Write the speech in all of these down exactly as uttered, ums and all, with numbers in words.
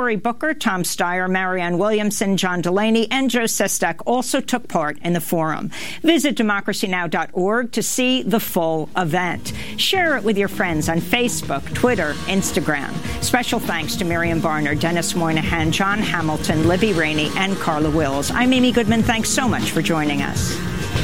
Cory Booker, Tom Steyer, Marianne Williamson, John Delaney, and Joe Sestak also took part in the forum. Visit democracy now dot org to see the full event. Share it with your friends on Facebook, Twitter, Instagram. Special thanks to Miriam Barner, Dennis Moynihan, John Hamilton, Libby Rainey, and Carla Wills. I'm Amy Goodman. Thanks so much for joining us.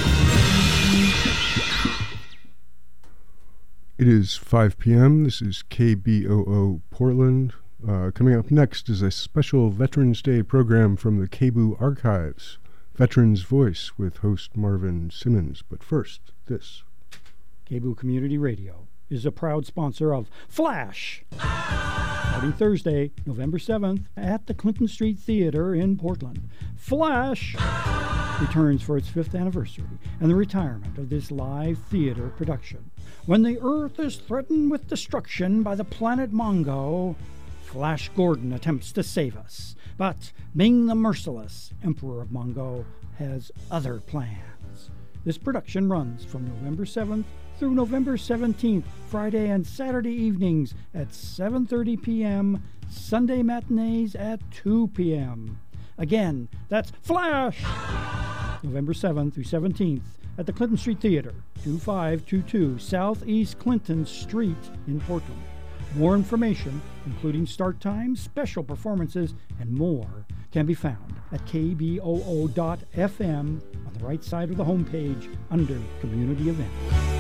It is five p.m. This is K B O O Portland. Uh, coming up next is a special Veterans Day program from the K B O O Archives, Veterans Voice, with host Marvin Simmons. But first, this. K B O O Community Radio is a proud sponsor of Flash, starting Thursday, November seventh, at the Clinton Street Theater in Portland. Flash returns for its fifth anniversary and the retirement of this live theater production. When the Earth is threatened with destruction by the planet Mongo, Flash Gordon attempts to save us. But Ming the Merciless, Emperor of Mongo, has other plans. This production runs from November seventh through November seventeenth, Friday and Saturday evenings at seven thirty p.m., Sunday matinees at two p.m. Again, that's Flash! November seventh through seventeenth at the Clinton Street Theater, twenty-five twenty-two Southeast Clinton Street in Portland. More information, including start times, special performances, and more, can be found at k b o o dot f m on the right side of the homepage under Community Events.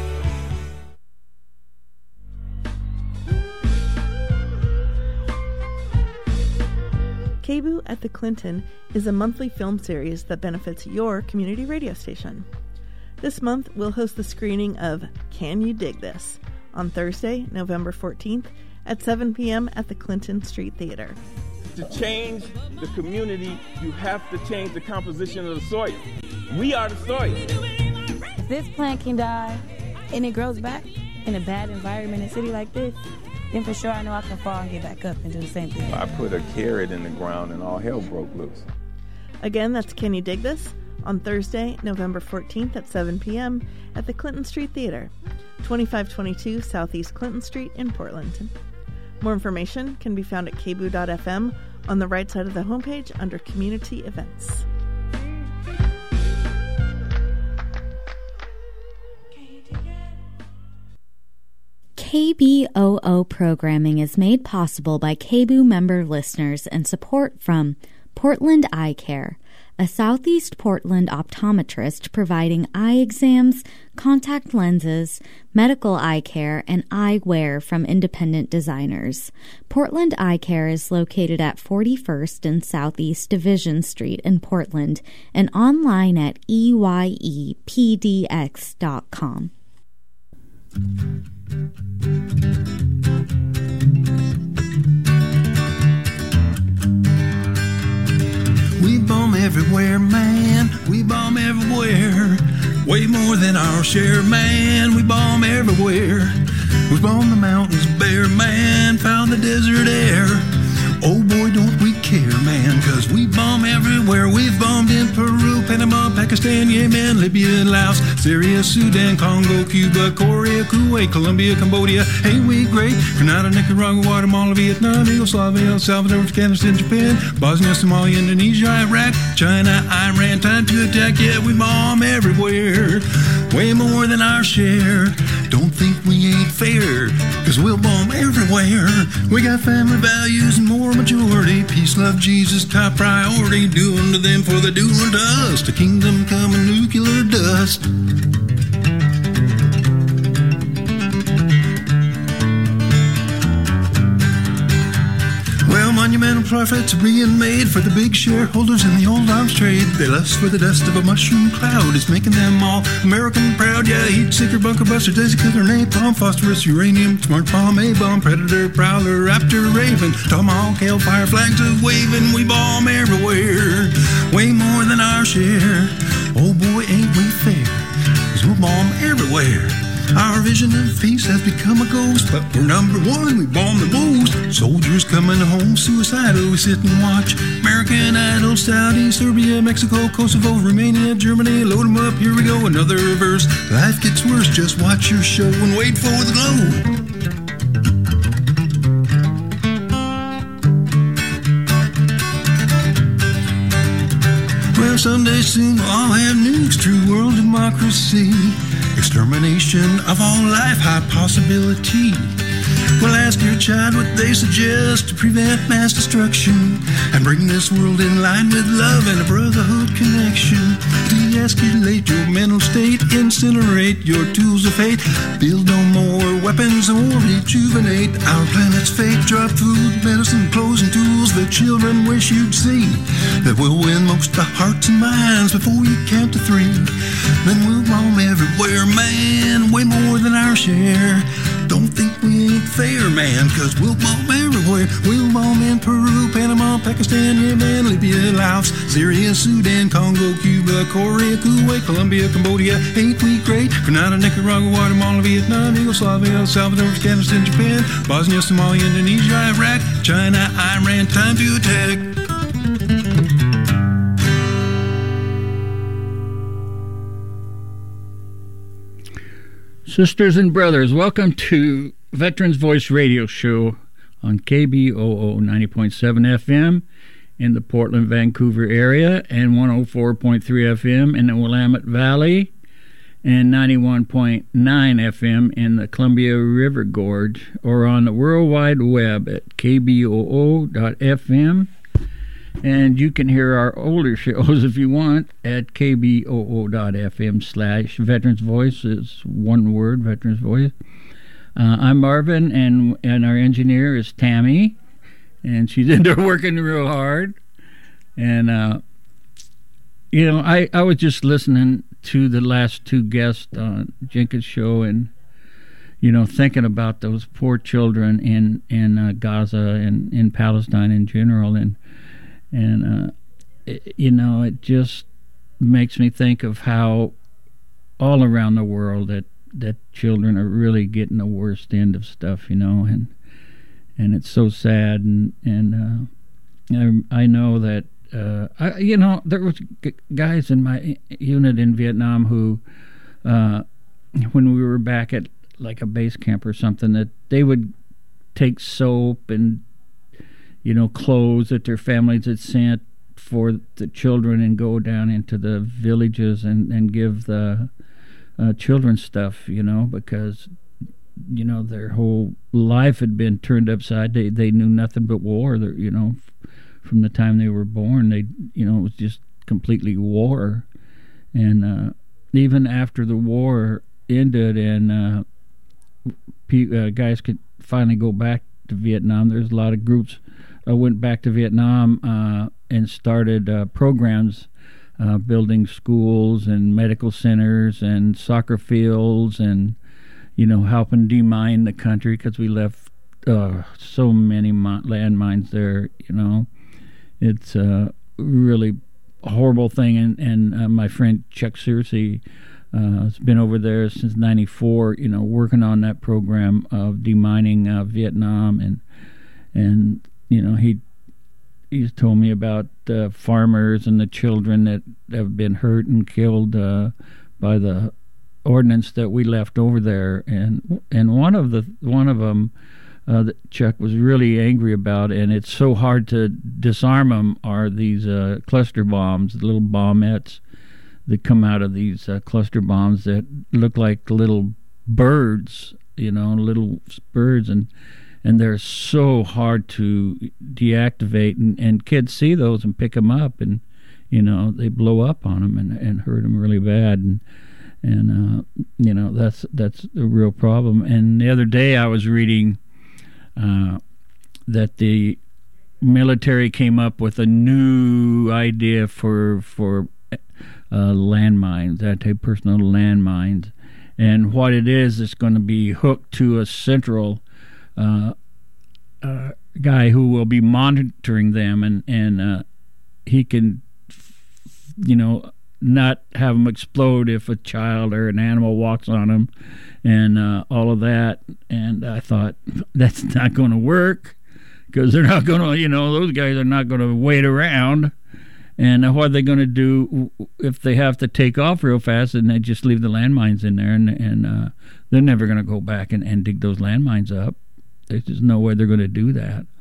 K B O O at the Clinton is a monthly film series that benefits your community radio station. This month, we'll host the screening of Can You Dig This? On Thursday, November fourteenth at seven p.m. at the Clinton Street Theater. To change the community, you have to change the composition of the soil. We are the soil. If this plant can die and it grows back in a bad environment in a city like this, then for sure I know I can fall and get back up and do the same thing. I put a carrot in the ground and all hell broke loose. Again, that's Can You Dig This? On Thursday, November fourteenth at seven p.m. at the Clinton Street Theater, twenty-five twenty-two Southeast Clinton Street in Portland. More information can be found at k b o o dot f m on the right side of the homepage under Community Events. K B O O programming is made possible by K B O O member listeners and support from Portland Eye Care, a Southeast Portland optometrist providing eye exams, contact lenses, medical eye care, and eyewear from independent designers. Portland Eye Care is located at forty-first and Southeast Division Street in Portland and online at e y e p d x dot com. We bomb everywhere, man. We bomb everywhere. Way more than our share, man. We bomb everywhere. We bombed the mountains bare, man. Found the desert air. Oh boy, don't we care, man, cause we bomb everywhere. We've bombed in Peru, Panama, Pakistan, Yemen, Libya, Laos, Syria, Sudan, Congo, Cuba, Korea, Kuwait, Colombia, Cambodia. Hey, we great. Grenada, Nicaragua, Guatemala, Vietnam, Yugoslavia, El Salvador, Afghanistan, Japan, Bosnia, Somalia, Indonesia, Iraq, China, Iran. Time to attack, yeah, we bomb everywhere. Way more than our share. Don't think we ain't fair, cause we'll bomb everywhere. We got family values and more majority. Peace, love, Jesus, top priority. Doing to them for the doing to us. The kingdom come in nuclear dust. Well, monumental profits are being made for the big shareholders in the old arms trade. They lust for the dust of a mushroom cloud. It's making them all American proud. Yeah, heat seeker, bunker buster, daisy killer, napalm, phosphorus, uranium, smart bomb, A-bomb, predator, prowler, raptor, raven, tomahawk, hellfire, flags are waving. We bomb everywhere, way more than our share. Oh boy, ain't we fair, cause we'll bomb everywhere. Our vision of peace has become a ghost, but we're number one, we bomb the most. Soldiers coming home suicidal, we sit and watch American Idol, Saudi, Serbia, Mexico, Kosovo, Romania, Germany. Load them up, here we go, another verse. Life gets worse, just watch your show and wait for the glow. Where someday soon we'll all have nukes, true world democracy, extermination of all life, high possibility. Well, ask your child what they suggest to prevent mass destruction and bring this world in line with love and a brotherhood connection. De-escalate your mental state, incinerate your tools of fate, build no more weapons or rejuvenate our planet's fate. Drop food, medicine, clothes, and tools the children wish you'd see, that will win most the hearts and minds before you count to three. Then we'll bomb everywhere, man, way more than our share. Don't think we ain't fair, man, cause we'll bomb everywhere. We'll bomb in Peru, Panama, Pakistan, Yemen, Libya, Laos, Syria, Sudan, Congo, Cuba, Korea, Kuwait, Colombia, Cambodia. Ain't we great? Grenada, Nicaragua, Guatemala, Vietnam, Yugoslavia, El Salvador, Afghanistan, Japan, Bosnia, Somalia, Indonesia, Iraq, China, Iran. Time to attack. Sisters and brothers, welcome to Veterans Voice Radio Show on K B O O ninety point seven F M in the Portland, Vancouver area, and one oh four point three F M in the Willamette Valley, and ninety-one point nine F M in the Columbia River Gorge, or on the World Wide Web at K B O O dot F M. And you can hear our older shows if you want at K B O O dot F M slash Veterans Voice. Is one word, Veterans Voice. Uh, I'm Marvin, and and our engineer is Tammy, and she's in there working real hard. And, uh, you know, I, I was just listening to the last two guests on Jenkins' show and, you know, thinking about those poor children in, in uh, Gaza and in Palestine in general. And, And, uh, it, you know, it just makes me think of how all around the world that, that children are really getting the worst end of stuff, you know, and and it's so sad. And, and uh, I, I know that, uh, I, you know, there was g- guys in my unit in Vietnam who, uh, when we were back at like a base camp or something, that they would take soap and, you know, clothes that their families had sent for the children and go down into the villages and, and give the uh, children stuff, you know, because, you know, their whole life had been turned upside. They they knew nothing but war, They're, you know, f- from the time they were born. They, you know, it was just completely war. And uh, even after the war ended and uh, pe- uh, guys could finally go back to Vietnam, there's a lot of groups I went back to Vietnam uh, and started uh, programs, uh, building schools and medical centers and soccer fields and, you know, helping demine the country because we left uh, so many mi- landmines there, you know. It's a really horrible thing. And, and uh, my friend Chuck Searcy uh, has been over there since ninety-four, you know, working on that program of demining uh, Vietnam. And, and you know, he he's told me about uh, farmers and the children that have been hurt and killed uh, by the ordnance that we left over there. And and one of the one of them uh, that Chuck was really angry about, and it's so hard to disarm them, are these uh, cluster bombs, the little bombettes that come out of these uh, cluster bombs that look like little birds, you know, little birds, and and they're so hard to deactivate, and, and kids see those and pick them up, and, you know, they blow up on them and, and hurt them really bad, and, and uh, you know, that's that's a real problem. And the other day I was reading uh, that the military came up with a new idea for, for uh, landmines, anti-personnel landmines, and what it is, it's going to be hooked to a central Uh, uh, guy who will be monitoring them, and and uh, he can, you know, not have them explode if a child or an animal walks on them, and uh, all of that. And I thought, that's not going to work, because they're not going to, you know, those guys are not going to wait around. And uh, what are they going to do if they have to take off real fast, and they just leave the landmines in there, and, and uh, they're never going to go back and, and dig those landmines up. There's just no way they're going to do that.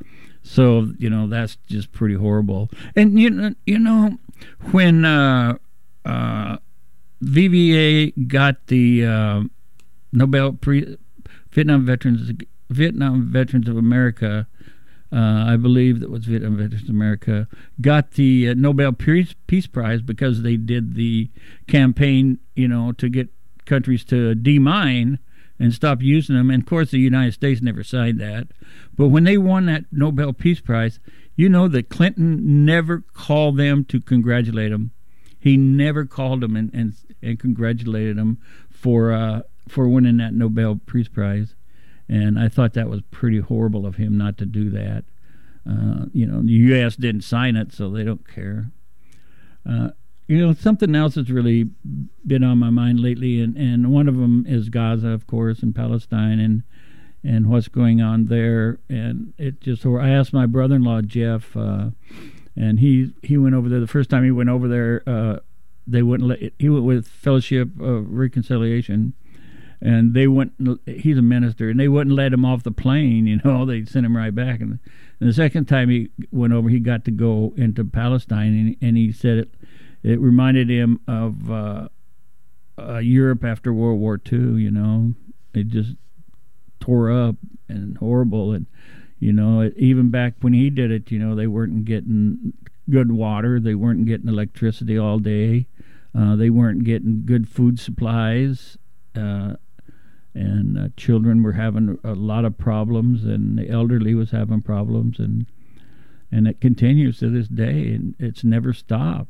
So, you know, that's just pretty horrible. And, you know, you know when uh, uh, V V A got the uh, Nobel pre- Vietnam Veterans Vietnam Veterans of America, uh, I believe that was Vietnam Veterans of America, got the uh, Nobel Peace, Peace Prize because they did the campaign, you know, to get countries to demine and stop using them. And, of course, the United States never signed that. But when they won that Nobel Peace Prize, you know that Clinton never called them to congratulate them. He never called them and, and, and congratulated them for uh, for winning that Nobel Peace Prize. And I thought that was pretty horrible of him not to do that. Uh, you know, the U S didn't sign it, so they don't care. Uh, you know, something else that's really been on my mind lately, and, and one of them is Gaza, of course, and Palestine, and and what's going on there. And it just, I asked my brother-in-law, Jeff, uh, and he he went over there. The first time he went over there, uh, they wouldn't let, he went with Fellowship of Reconciliation, and they wouldn't, he's a minister, and they wouldn't let him off the plane, you know, they sent him right back. And, and the second time he went over, he got to go into Palestine, and, and he said it, it reminded him of uh, uh, Europe after World War Two, you know. It just tore up and horrible. And, you know, it, even back when he did it, you know, they weren't getting good water. They weren't getting electricity all day. Uh, they weren't getting good food supplies. Uh, and uh, children were having a lot of problems, and the elderly was having problems. And, and it continues to this day, and it's never stopped.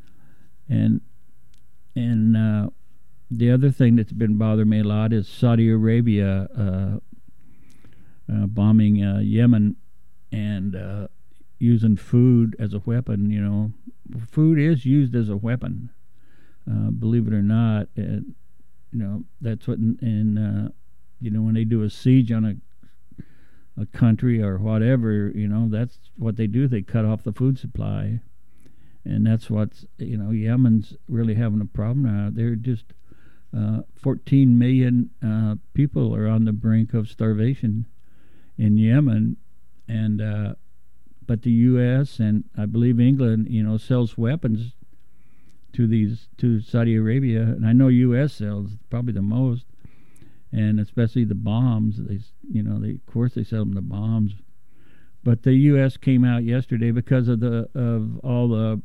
And and uh, the other thing that's been bothering me a lot is Saudi Arabia uh, uh, bombing uh, Yemen and uh, using food as a weapon. You know, food is used as a weapon, uh, believe it or not. And, you know, that's what in, in uh, you know, when they do a siege on a a country or whatever, you know, that's what they do. They cut off the food supply. And that's what's, you know, Yemen's really having a problem now. They're just, uh, fourteen million uh, people are on the brink of starvation in Yemen. And, uh, but the U S and I believe England, you know, sells weapons to these, to Saudi Arabia. And I know U S sells probably the most. And especially the bombs. They, you know, they, of course they sell them the bombs. But the U S came out yesterday because of the, of all the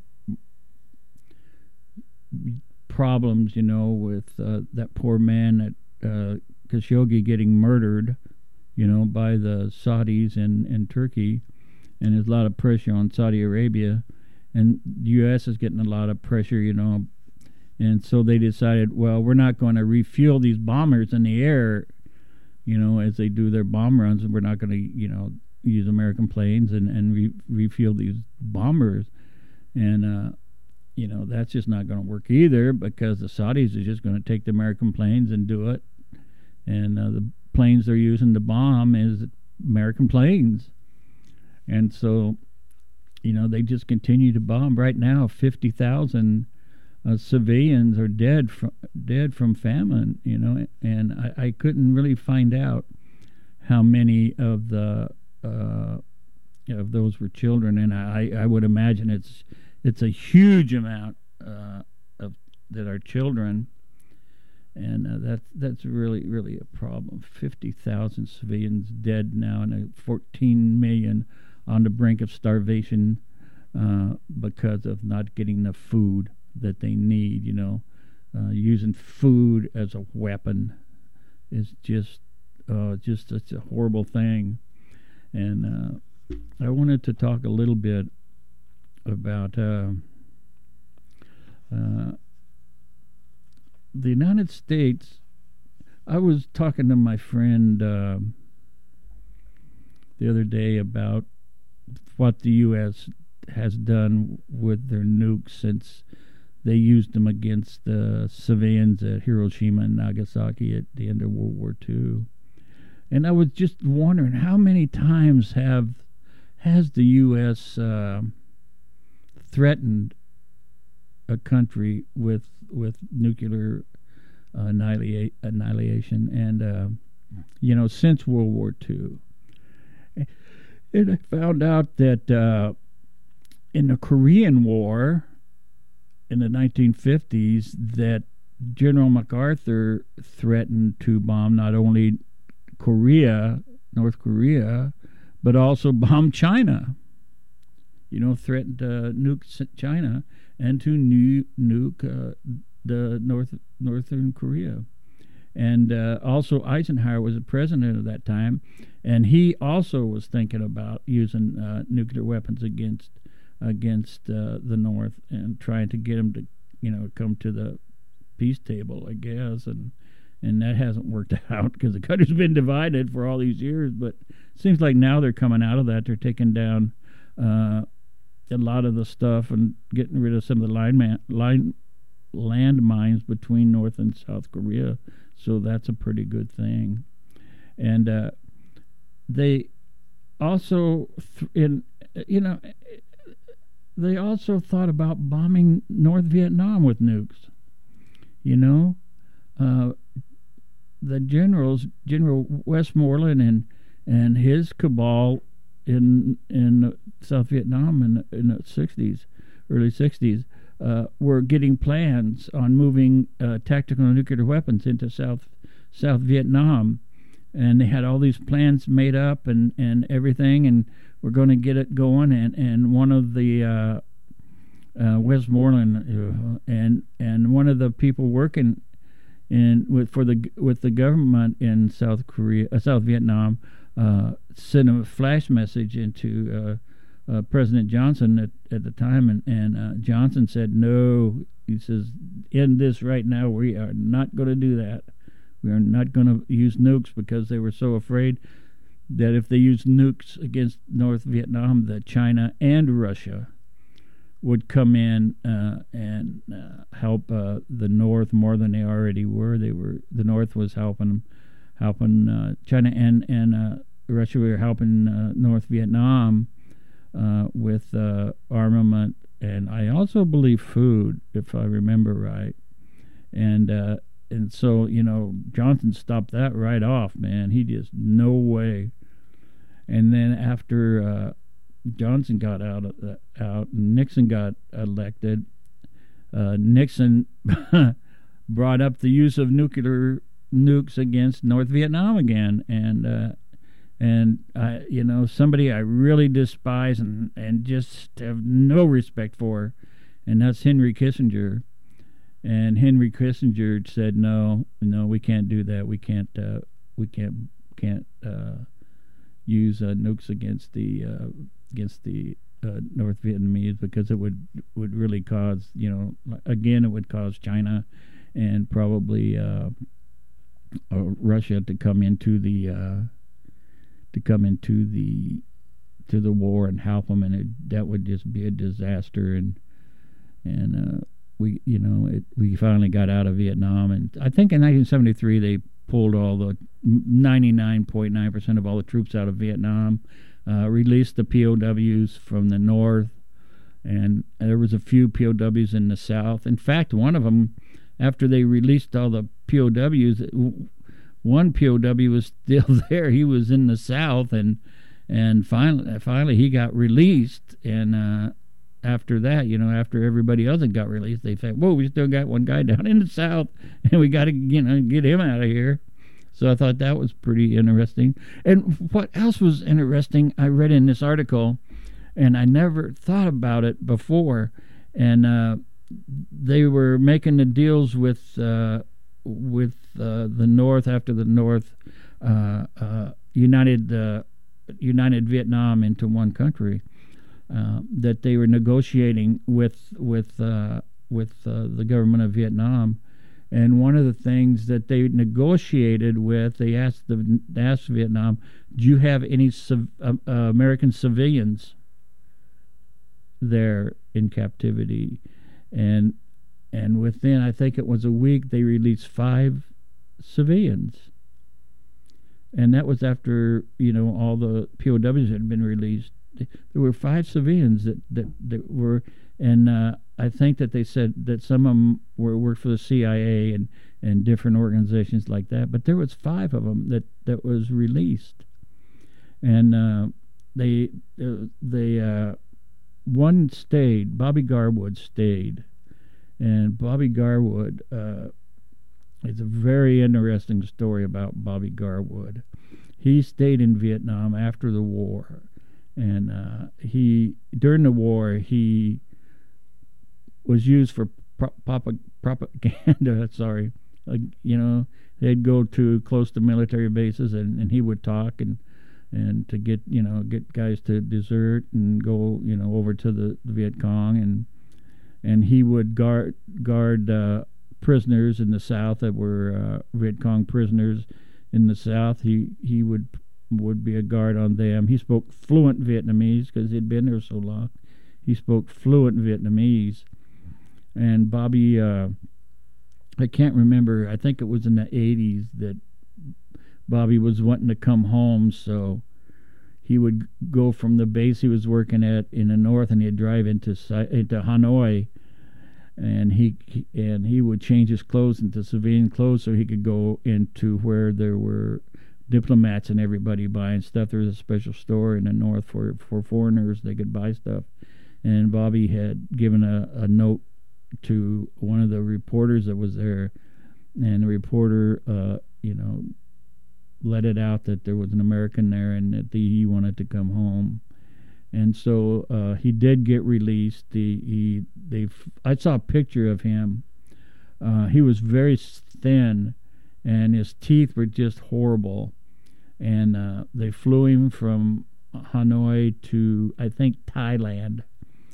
problems, you know, with uh, that poor man at uh, Khashoggi getting murdered, you know, by the Saudis in, in Turkey, and there's a lot of pressure on Saudi Arabia, and the U S is getting a lot of pressure, you know, and so they decided, well, we're not going to refuel these bombers in the air, you know, as they do their bomb runs, and we're not going to, you know, use American planes and, and re- refuel these bombers. And, uh, you know, that's just not going to work either, because the Saudis are just going to take the American planes and do it. And uh, the planes they're using to bomb is American planes. And so, you know, they just continue to bomb. Right now, fifty thousand uh, civilians are dead from, dead from famine, you know, and I, I couldn't really find out how many of the uh, of those were children, and I, I would imagine it's it's a huge amount uh, of that are children, and uh, that's that's really really a problem. Fifty thousand civilians dead now, and uh, fourteen million on the brink of starvation uh, because of not getting the food that they need. You know, uh, using food as a weapon is just uh, just such a horrible thing. And uh, I wanted to talk a little bit about uh, uh, the United States. I was talking to my friend uh, the other day about what the U S has done with their nukes since they used them against the civilians at Hiroshima and Nagasaki at the end of World War Two. And I was just wondering, how many times have has the U S uh, threatened a country with with nuclear uh, annihilate, annihilation? And uh, you know, since World War Two, And I found out that uh, in the Korean War in the nineteen fifties, that General MacArthur threatened to bomb not only Korea, North Korea, but also bomb China. You know, threatened to nuke China and to nu- nuke uh, the North Northern Korea. And uh, also Eisenhower was the president at that time, and he also was thinking about using uh, nuclear weapons against against uh, the North and trying to get them to, you know, come to the peace table, I guess. And and that hasn't worked out because the country's been divided for all these years. But it seems like now they're coming out of that. They're taking down uh, a lot of the stuff and getting rid of some of the line man, line landmines between North and South Korea. So that's a pretty good thing. And uh, they also, th- in you know, they also thought about bombing North Vietnam with nukes. You know, uh, the generals, General Westmoreland and and his cabal in in South Vietnam in in the sixties, early sixties, uh, were getting plans on moving uh, tactical nuclear weapons into South South Vietnam, and they had all these plans made up and, and everything, and we're going to get it going. And, and one of the uh, uh, Westmoreland uh, and and one of the people working in with for the with the government in South Korea, uh, South Vietnam. Uh, sent a flash message into uh, uh, President Johnson at, at the time, and, and uh, Johnson said, no, he says, end this right now. We are not going to do that. We are not going to use nukes, because they were so afraid that if they used nukes against North Vietnam, that China and Russia would come in uh, and uh, help uh, the North more than they already were. They were the North was helping them. helping uh, China and and uh, Russia were helping uh, North Vietnam uh, with uh, armament, and I also believe food, if I remember right. And uh, and so, you know, Johnson stopped that right off, man. He just, no way. And then after uh, Johnson got out of the, out, and Nixon got elected, uh, Nixon brought up the use of nuclear nukes against North Vietnam again, and uh, and I, you know, somebody I really despise and and just have no respect for, and that's Henry Kissinger. And Henry Kissinger said, no, no, we can't do that. We can't, uh, we can't, can't uh, use uh, nukes against the uh, against the uh, North Vietnamese, because it would would really cause, you know, again, it would cause China and probably uh, uh, Russia to come into the uh, to come into the to the war and help them, and it, that would just be a disaster. And and uh, we, you know, it, we finally got out of Vietnam, and I think in nineteen seventy-three they pulled all the ninety-nine point nine percent of all the troops out of Vietnam, uh, released the P O Ws from the north, and there was a few P O Ws in the south. In fact, one of them, after they released all the P O Ws, one P O W was still there. He was in the south, and and finally, finally he got released. And uh, after that, you know, after everybody else had got released, they said, "Whoa, we still got one guy down in the south, and we got to, you know, get him out of here." So I thought that was pretty interesting. And what else was interesting, I read in this article, and I never thought about it before, and uh, they were making the deals with uh, with uh, the North after the North uh, uh, united uh, united Vietnam into one country. Uh, that they were negotiating with with uh, with uh, the government of Vietnam, and one of the things that they negotiated with, they asked the asked Vietnam, "Do you have any civ- uh, uh, American civilians there in captivity?" And and within, I think it was a week, they released five civilians, and that was after, you know, all the P O Ws had been released. There were five civilians that, that, that were, and uh, I think that they said that some of them were worked for the C I A and, and different organizations like that, but there was five of them that, that was released. And uh, they uh, they uh, one stayed. Bobby Garwood stayed, and Bobby Garwood. Uh, it's a very interesting story about Bobby Garwood. He stayed in Vietnam after the war, and uh, he during the war he was used for pro- pop- propaganda. Sorry, uh, you know, they'd go to close to military bases, and, and he would talk and and to get you know get guys to desert and go you know over to the, the Viet Cong, and and he would guard guard uh, prisoners in the South that were uh, Viet Cong prisoners in the South. He he would would be a guard on them. He spoke fluent Vietnamese because he'd been there so long. He spoke fluent Vietnamese. And Bobby, uh, I can't remember, I think it was in the eighties that Bobby was wanting to come home, so he would go from the base he was working at in the north, and he'd drive into into Hanoi, and he, he and he would change his clothes into civilian clothes so he could go into where there were diplomats and everybody buying stuff. There was a special store in the north for, for foreigners. They could buy stuff. And Bobby had given a, a note to one of the reporters that was there, and the reporter, uh, you know, let it out that there was an American there and that the, he wanted to come home. And so uh, he did get released. The, he, they, I saw a picture of him. Uh, he was very thin, and his teeth were just horrible. And uh, they flew him from Hanoi to, I think, Thailand.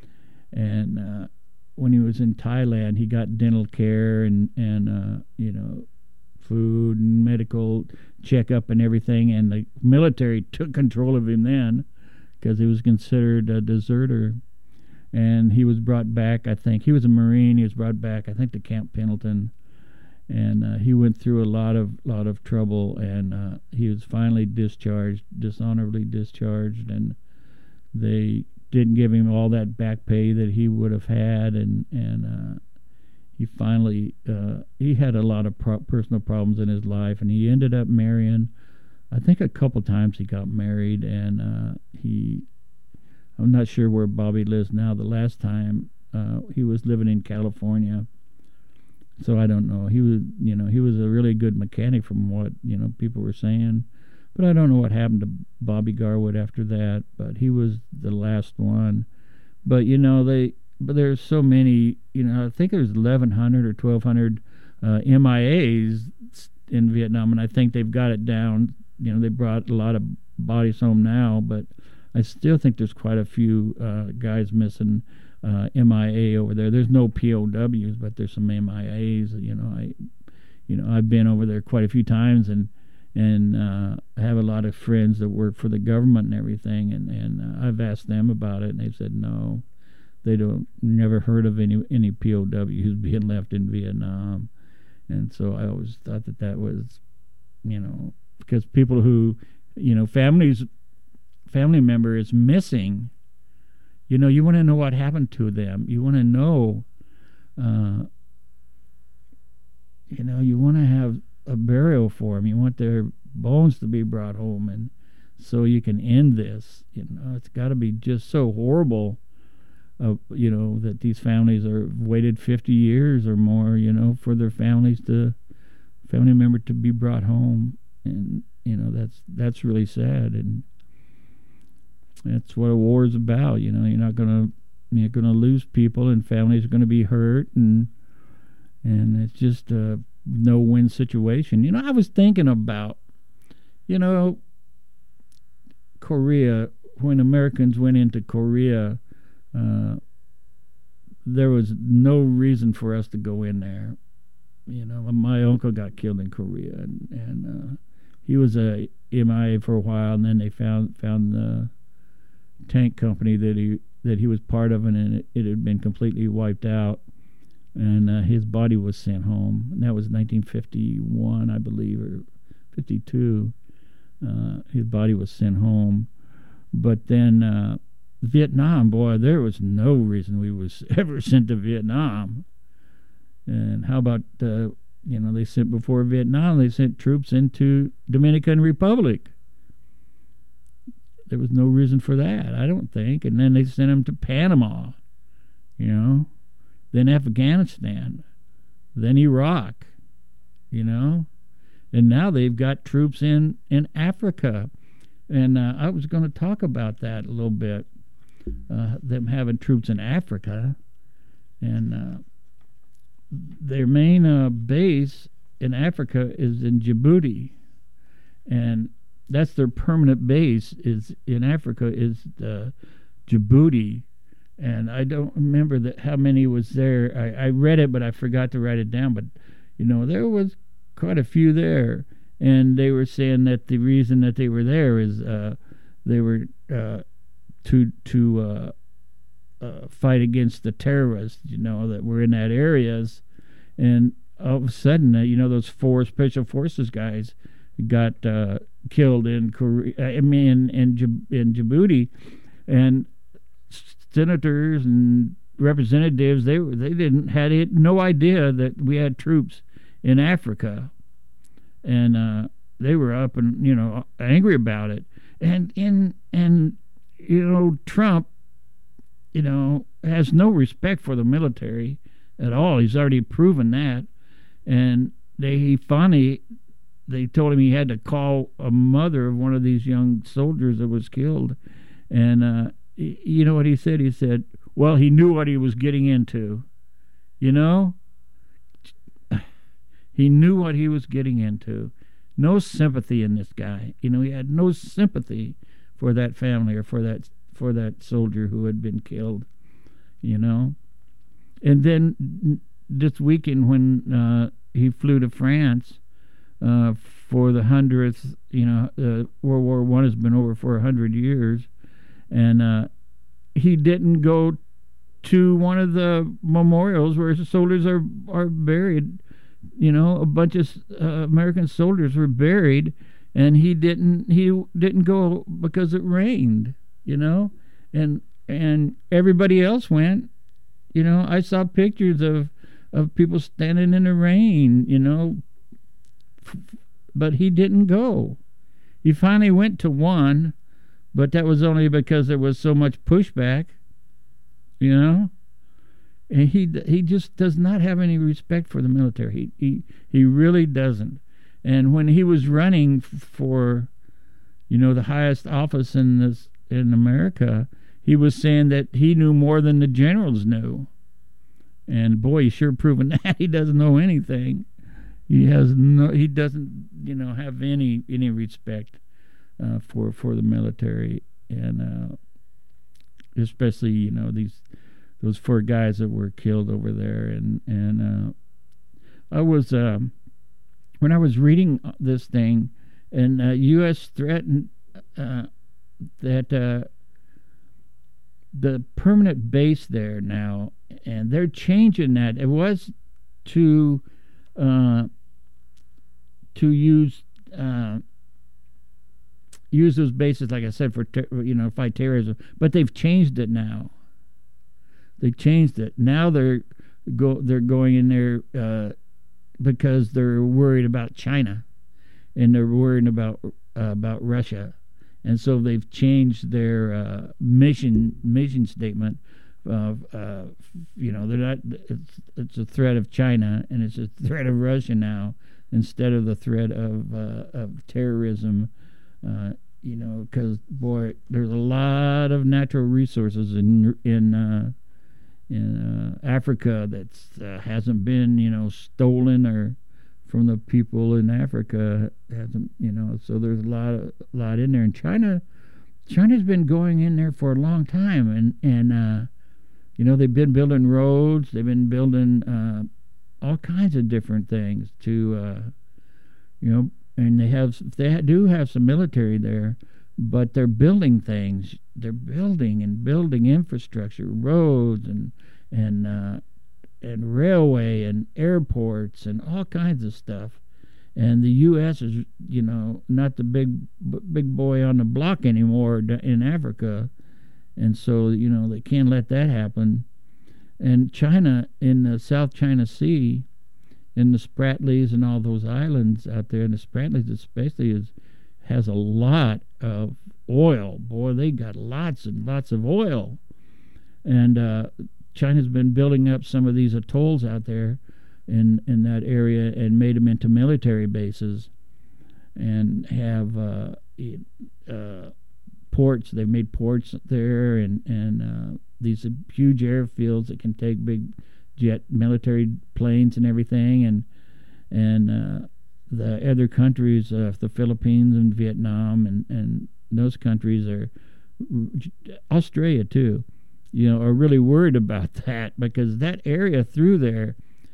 And uh, when he was in Thailand, he got dental care and, and uh, you know, food and medical checkup and everything. And the military took control of him then because he was considered a deserter. And he was brought back, I think. He was a Marine. He was brought back, I think, to Camp Pendleton. And uh, he went through a lot of lot of trouble, and uh, he was finally discharged, dishonorably discharged, and they didn't give him all that back pay that he would have had, and and uh, he finally uh, he had a lot of pro- personal problems in his life, and he ended up marrying. I think a couple times he got married, and uh, he. I'm not sure where Bobby lives now. The last time uh, he was living in California. So I don't know. He was, you know, he was a really good mechanic from what, you know, people were saying. But I don't know what happened to Bobby Garwood after that. But he was the last one. But, you know, they, but there's so many, you know, I think there's eleven hundred or twelve hundred uh, M I As in Vietnam. And I think they've got it down. You know, they brought a lot of bodies home now. But I still think there's quite a few uh, guys missing. Uh, M I A over there. There's no P O Ws, but there's some M I As. You know, I, you know, I've been over there quite a few times, and and uh, I have a lot of friends that work for the government and everything, and and uh, I've asked them about it, and they've said no, they don't, never heard of any any P O Ws being left in Vietnam, and so I always thought that that was, you know, because people who, you know, families, family member is missing. You know, you want to know what happened to them. You want to know, uh, you know, you want to have a burial for them. You want their bones to be brought home, and so you can end this. You know, it's got to be just so horrible, uh, you know, that these families are waited fifty years or more, you know, for their families to, family member to be brought home, and you know, that's that's really sad. And that's what a war is about. You know, you're not gonna you're gonna lose people, and families are gonna be hurt, and and it's just a no-win situation. You know, I was thinking about, you know, Korea. When Americans went into Korea, uh, there was no reason for us to go in there. You know, my uncle got killed in Korea, and, and uh, he was a M I A for a while, and then they found found the tank company that he that he was part of, and it, it had been completely wiped out, and uh, his body was sent home, and that was nineteen fifty-one, I believe, or fifty-two. Uh, his body was sent home, but then uh, Vietnam, boy, there was no reason we was ever sent to Vietnam. And how about uh, you know, they sent before Vietnam, they sent troops into Dominican Republic. there was no reason for that, I don't think. And then they sent them to Panama, you know, then Afghanistan, then Iraq, you know, and now they've got troops in, in Africa. And uh, I was going to talk about that a little bit, uh, them having troops in Africa. And uh, their main uh, base in Africa is in Djibouti. And that's their permanent base is in Africa is uh, Djibouti. And I don't remember that how many was there. I, I read it, but I forgot to write it down. But, you know, there was quite a few there. And they were saying that the reason that they were there is uh, they were uh, to to uh, uh, fight against the terrorists, you know, that were in that areas. And all of a sudden, uh, you know, those four special forces guys got uh, killed in Korea, I mean, in in, in Djibouti, and senators and representatives they they didn't had it, no idea that we had troops in Africa. And uh, they were up and, you know, angry about it. And, in, and you know, Trump, you know, has no respect for the military at all. He's already proven that. And they he finally, they told him he had to call a mother of one of these young soldiers that was killed. And uh, you know what he said? He said, well, he knew what he was getting into, you know? He knew what he was getting into. No sympathy in this guy. You know, he had no sympathy for that family or for that for that soldier who had been killed, you know. And then this weekend when uh, he flew to France uh, for the hundredth, you know, uh, World War One has been over for a hundred years, and uh, he didn't go to one of the memorials where soldiers are, are buried. You know, a bunch of uh, American soldiers were buried, and he didn't. He didn't go because it rained. You know, and and everybody else went. You know, I saw pictures of of people standing in the rain. You know, but he didn't go. He finally went to one, but that was only because there was so much pushback. You know. And he he just does not have any respect for the military. He he, he really doesn't. And when he was running f- for, you know, the highest office in this in America, he was saying that he knew more than the generals knew. And boy, he's sure proven that he doesn't know anything. He has no. He doesn't, you know, have any any respect uh, for for the military, and uh, especially, you know, these. Those four guys that were killed over there, and and uh, I was um, when I was reading this thing, and uh, U S threatened uh, that uh, the permanent base there now, and they're changing that. It was to uh, to use uh, use those bases, like I said, for ter- you know fight terrorism, but they've changed it now. They changed it. Now they're go they're going in there uh, because they're worried about China, and they're worried about uh, about Russia, and so they've changed their uh, mission mission statement. Of uh, you know, they're not. It's it's a threat of China, and it's a threat of Russia now, instead of the threat of uh, of terrorism. Uh, you know, because boy, there's a lot of natural resources in in. Uh, in uh, Africa that uh, hasn't been, you know, stolen or from the people in Africa hasn't, you know. So there's a lot, of, a lot in there. And China, China's been going in there for a long time, and and uh, you know, they've been building roads, they've been building uh, all kinds of different things to, uh, you know, and they have they do have some military there, but they're building things. They're building and building infrastructure, roads and and uh, and railway and airports and all kinds of stuff. And the U S is, you know, not the big big boy on the block anymore in Africa, and so, you know, they can't let that happen. And China, in the South China Sea, in the Spratlys and all those islands out there, and the Spratlys especially is has a lot of oil. Boy, they got lots and lots of oil. And uh, China's been building up some of these atolls out there in, in that area and made them into military bases and have uh, uh, ports. They've made ports there and, and uh, these huge airfields that can take big jet military planes and everything. And, and uh, the other countries, uh, the Philippines and Vietnam and, and those countries are, Australia too, you know, are really worried about that because that area through there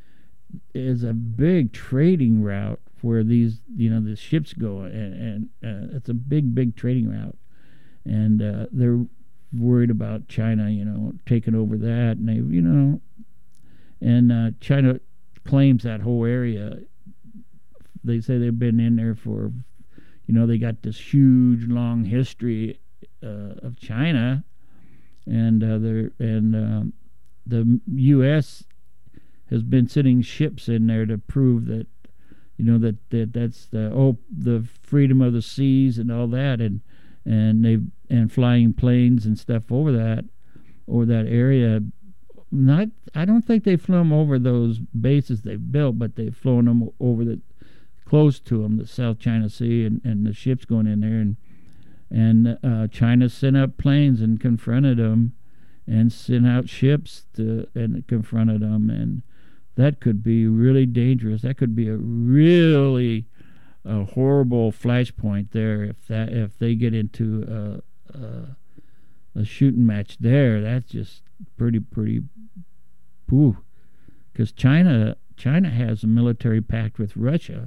is a big trading route where these, you know, the ships go, and, and uh, it's a big, big trading route. And uh, they're worried about China, you know, taking over that. And they, you know, and uh, China claims that whole area. They say they've been in there for, you know, they got this huge, long history uh, of China. And uh, they're, and um, the U S has been sending ships in there to prove that, you know, that, that that's the oh the freedom of the seas and all that, and and they and flying planes and stuff over that over that area. Not, I don't think they've flown over those bases they've built, but they've flown them over the close to them, the South China Sea, and, and the ships going in there, and. And uh, China sent up planes and confronted them, and sent out ships to and confronted them, and that could be really dangerous. That could be a really a horrible flashpoint there if that if they get into a, a, a shooting match there. That's just pretty pretty, whew. Because China China has a military pact with Russia,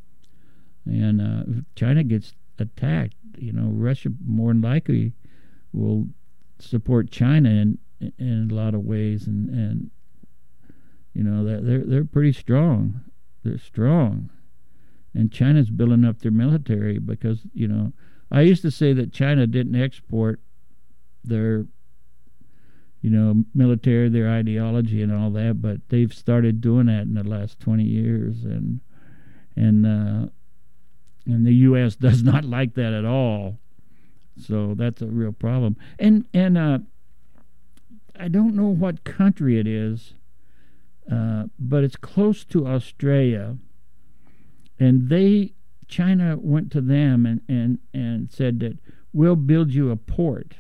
and uh, if China gets attacked, you know, Russia more than likely will support China in in a lot of ways, and and you know that they're they're pretty strong. They're strong, and China's building up their military because, you know, I used to say that China didn't export their, you know, military, their ideology and all that, but they've started doing that in the last twenty years, and and uh, and the U S does not like that at all. So that's a real problem. And and uh, I don't know what country it is, uh, but it's close to Australia. And they, China went to them and, and, and said that we'll build you a port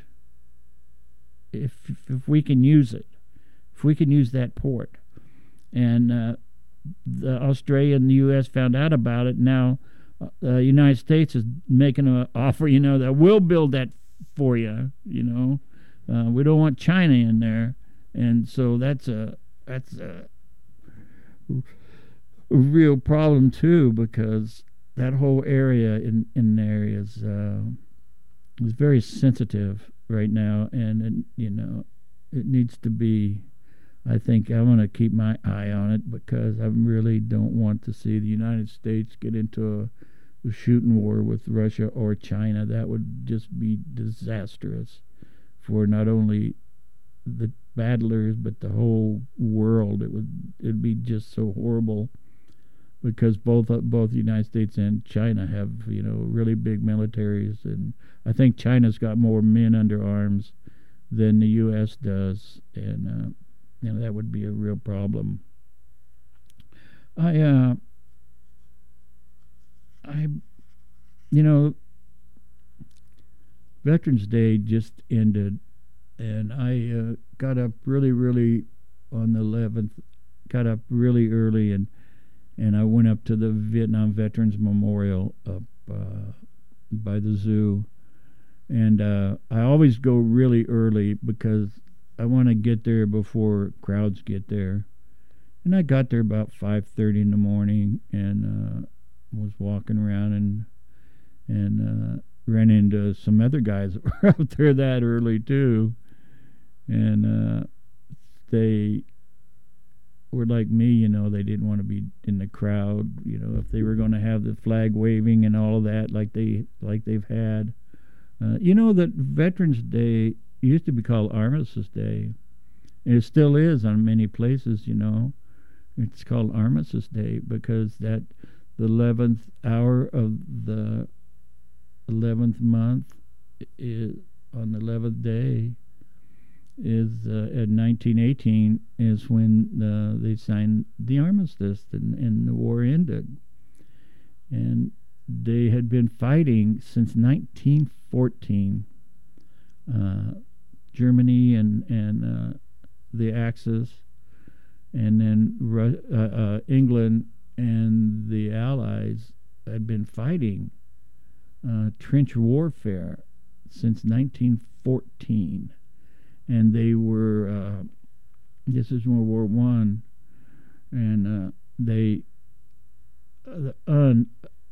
if if we can use it, if we can use that port. And uh, the Australia and the U S found out about it. Now the uh, United States is making an offer, you know, that we'll build that for you. You know, uh, we don't want China in there, and so that's a that's a, a real problem too, because that whole area in in there is uh, is very sensitive right now, and it, you know, it needs to be. I think I'm going to keep my eye on it because I really don't want to see the United States get into a a shooting war with Russia or China. That would just be disastrous for not only the battlers but the whole world. It would it'd be just so horrible because both uh, both the United States and China have, you know, really big militaries, and I think China's got more men under arms than the U S does, and uh, you know, that would be a real problem. I uh I, you know, Veterans Day just ended, and I uh, got up really, really on the eleventh, got up really early, and and I went up to the Vietnam Veterans Memorial up uh, by the zoo, and uh, I always go really early because I want to get there before crowds get there, and I got there about five thirty in the morning, and uh, was walking around and and uh, ran into some other guys that were out there that early too, and uh, they were like me, you know, they didn't want to be in the crowd, you know, if they were going to have the flag waving and all of that like they like they've had. Uh, you know that Veterans Day used to be called Armistice Day, and it still is on many places. You know, it's called Armistice Day because that. The eleventh hour of the eleventh month is on the eleventh day is uh, in nineteen eighteen is when uh, they signed the armistice and, and the war ended. And they had been fighting since nineteen fourteen. Uh, Germany and and uh, the Axis, and then Ru- uh, uh, England and the Allies had been fighting uh, trench warfare since nineteen fourteen. And they were, uh, this is World War One, and uh, they, uh, the un,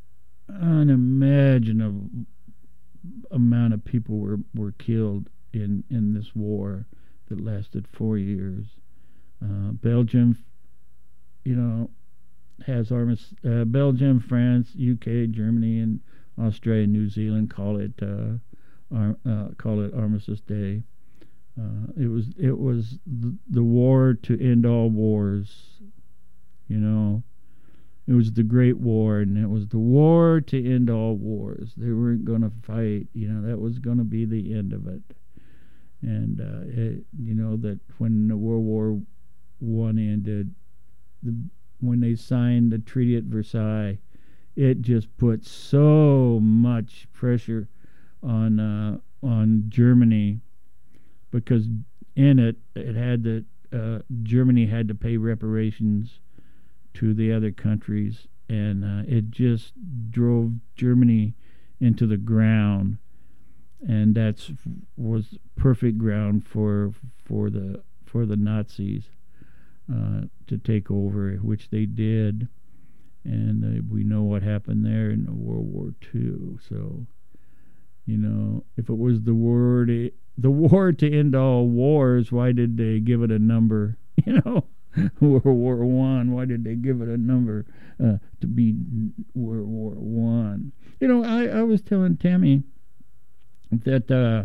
unimaginable amount of people were, were killed in, in this war that lasted four years. Uh, Belgium, you know, has armies, uh, Belgium, France, U K, Germany, and Australia and New Zealand call it, uh, ar- uh, call it Armistice Day. Uh, it was it was the, the war to end all wars, you know. It was the Great War, and it was the war to end all wars. They weren't going to fight, you know. That was going to be the end of it. And uh, it, you know that when the World War One ended, the, when they signed the Treaty at Versailles, it just put so much pressure on uh, on Germany. Because in it, it had that uh, Germany had to pay reparations to the other countries, and uh, it just drove Germany into the ground, and that's was perfect ground for for the for the Nazis uh, to take over, which they did, and uh, we know what happened there in World War Two. So, you know, if it was the word. It, The war to end all wars, why did they give it a number? You know, World War One, why did they give it a number uh, to be World War One? You know, I, I was telling Tammy that uh,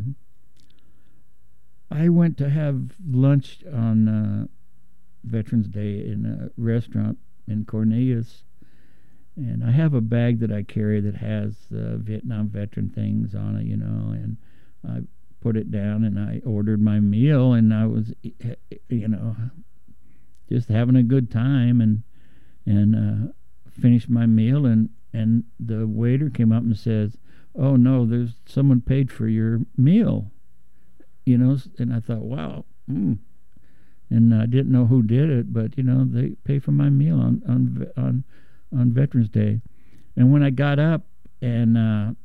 I went to have lunch on uh, Veterans Day in a restaurant in Cornelius, and I have a bag that I carry that has uh, Vietnam veteran things on it, you know, and I put it down and I ordered my meal, and I was, you know, just having a good time, and and uh, finished my meal, and and the waiter came up and says, "Oh no, there's someone paid for your meal," you know, and I thought, wow, mm. and I didn't know who did it, but you know, they pay for my meal on on on on Veterans Day, and when I got up and uh,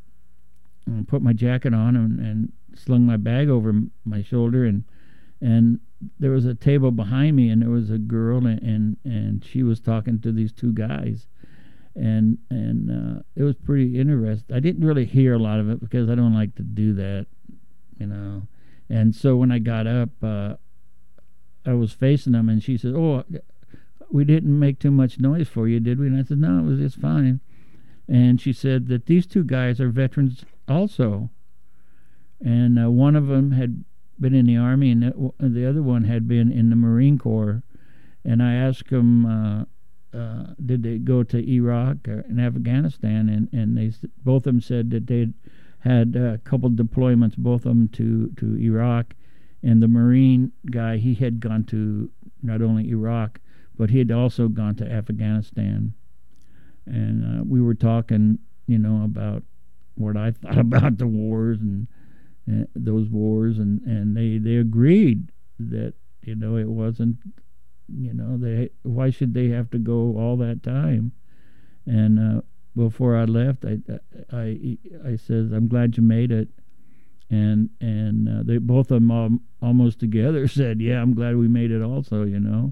put my jacket on and, and slung my bag over my shoulder, and and there was a table behind me, and there was a girl, and and, and she was talking to these two guys, and and uh, it was pretty interesting. I didn't really hear a lot of it because I don't like to do that, you know. And so when I got up, uh, I was facing them, and she said, "Oh, we didn't make too much noise for you, did we?" And I said, "No, it was just fine." And she said that these two guys are veterans also. And uh, one of them had been in the Army, and the, the other one had been in the Marine Corps. And I asked them, uh, uh, did they go to Iraq or in Afghanistan? And, and they both of them said that they'd had a couple deployments, both of them to, to Iraq. And the Marine guy, he had gone to not only Iraq, but he had also gone to Afghanistan. And uh, we were talking, you know, about what I thought about the wars and Uh, those wars, and, and they, they agreed that, you know, it wasn't, you know, they why should they have to go all that time? And uh, before I left, I, I, I says, I'm glad you made it. And and uh, they both of them all, almost together said, yeah, I'm glad we made it also, you know.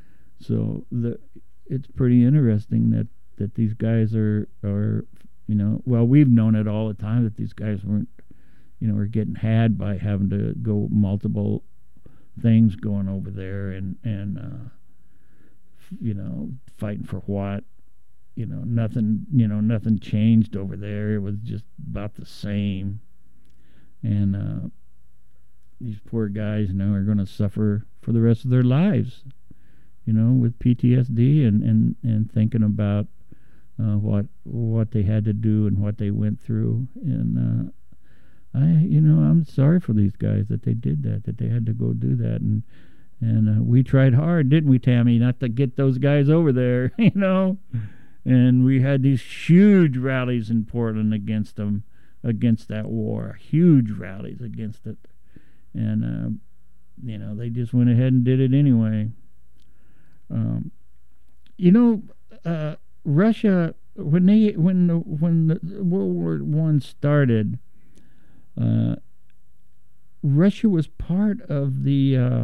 So the it's pretty interesting that, that these guys are, are, you know, well, we've known it all the time that these guys weren't, you know, we're getting had by having to go multiple things going over there, and, and uh, you know, fighting for what, you know, nothing, you know, nothing changed over there. It was just about the same. And uh, these poor guys, you know, are going to suffer for the rest of their lives, you know, with P T S D and, and, and thinking about uh, what what they had to do and what they went through. And uh, I, you know, I'm sorry for these guys that they did that, that they had to go do that. And and uh, we tried hard, didn't we, Tammy, not to get those guys over there, you know? And we had these huge rallies in Portland against them, against that war, huge rallies against it. And, uh, you know, they just went ahead and did it anyway. Um, you know, uh, Russia, when they when the when the World War One started, uh, Russia was part of the uh,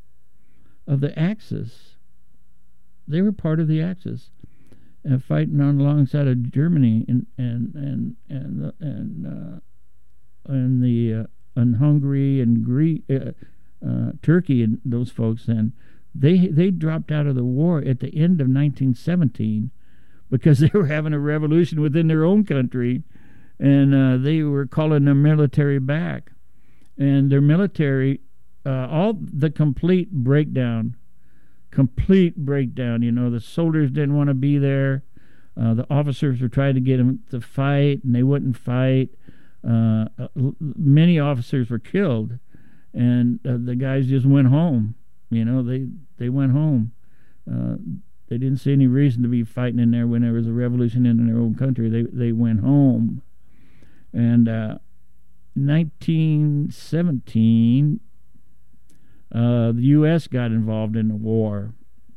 of the Axis. They were part of the Axis, uh, fighting on alongside of Germany and and and and and uh, and the uh, and Hungary and Greece, uh, uh, Turkey, and those folks. And they they dropped out of the war at the end of nineteen seventeen because they were having a revolution within their own country, and uh, they were calling their military back. And their military, uh, all the complete breakdown, complete breakdown. You know, the soldiers didn't want to be there. Uh, the officers were trying to get them to fight, and they wouldn't fight. Uh, many officers were killed, and uh, the guys just went home. You know, they they went home. Uh, they didn't see any reason to be fighting in there when there was a revolution in their own country. They they went home, and uh, nineteen seventeen, uh, the U S got involved in the war,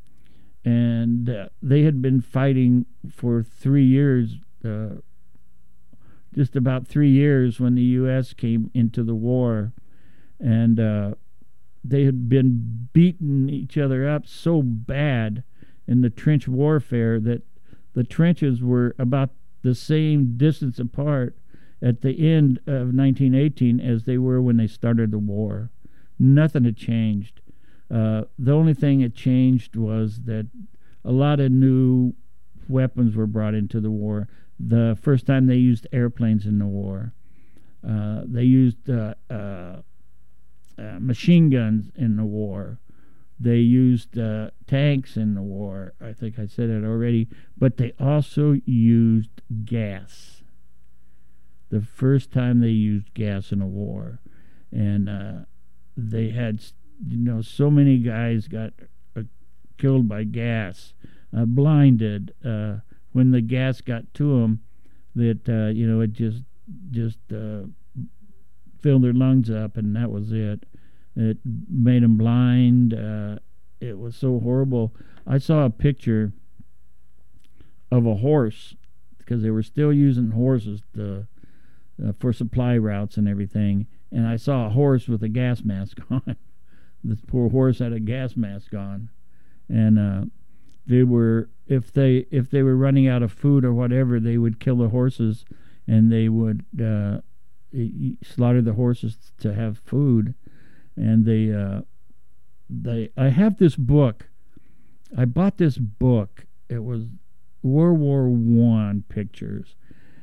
and uh, they had been fighting for three years. Uh, just about three years when the U S came into the war, and uh, they had been beating each other up so bad in the trench warfare that the trenches were about the same distance apart at the end of nineteen eighteen as they were when they started the war. Nothing had changed. Uh, the only thing that changed was that a lot of new weapons were brought into the war. The first time they used airplanes in the war. Uh, they used uh, uh, uh, machine guns in the war. They used uh, tanks in the war. I think I said it already. But they also used gas. The first time they used gas in a war. And uh, they had, you know, so many guys got uh, killed by gas, uh, blinded, uh, when the gas got to them, that uh, you know, it just just uh, filled their lungs up, and that was it. It made them blind. Uh, it was so horrible. I saw a picture of a horse, because they were still using horses to, uh, for supply routes and everything. And I saw a horse with a gas mask on. This poor horse had a gas mask on, and uh, they were if they if they were running out of food or whatever, they would kill the horses, and they would uh, slaughter the horses to have food. And they uh, they I have this book. I bought this book. It was World War One pictures,